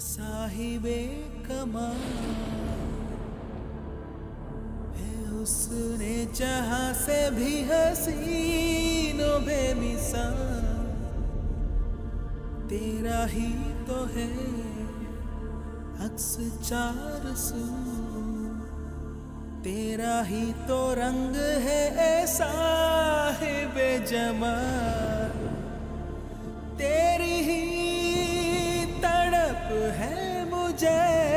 साहिबे कमाल है हुस्ने जहां से भी हसीनों बेमिसाल तेरा ही तो है अक्स चार सू तेरा ही तो रंग है ऐसा है बेजमाल तेरी ही तड़प है मुझे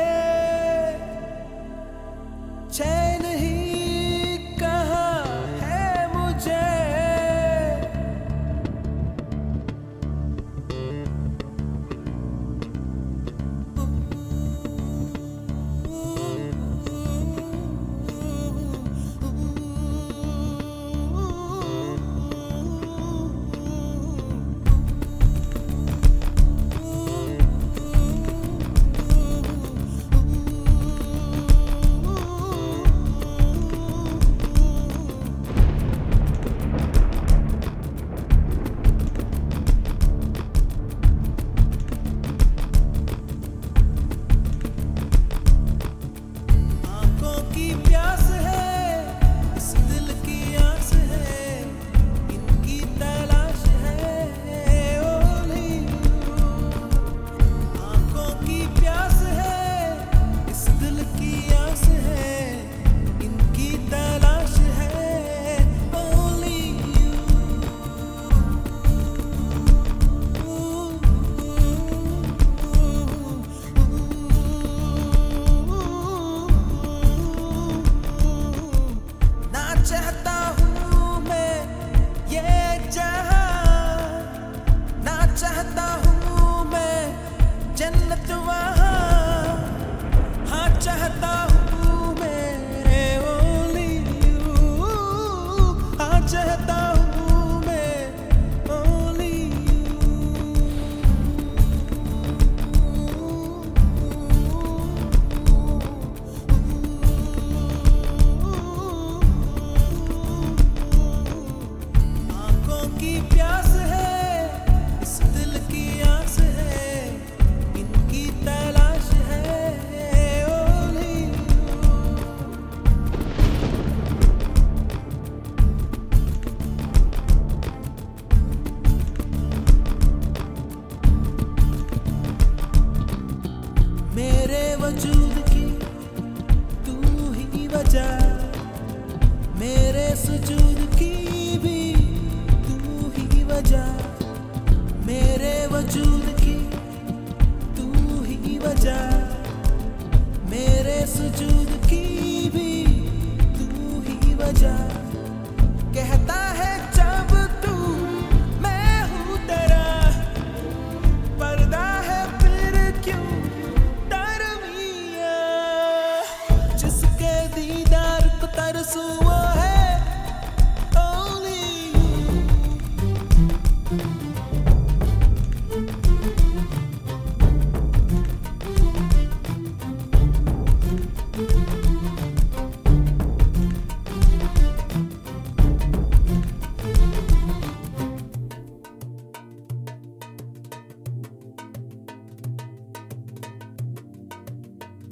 चैन ही कहाँ है मुझे मेरे वजूद की तू ही वजह मेरे सुजूद की भी तू ही वजह मेरे वजूद की तू ही वजह मेरे सुजूद की भी तू ही वजह कहता है जब तू मैं हूँ तेरा पर्दा है फिर क्यों जिसके दीदार को तरसू वो है only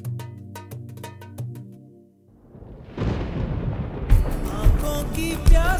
की प्यार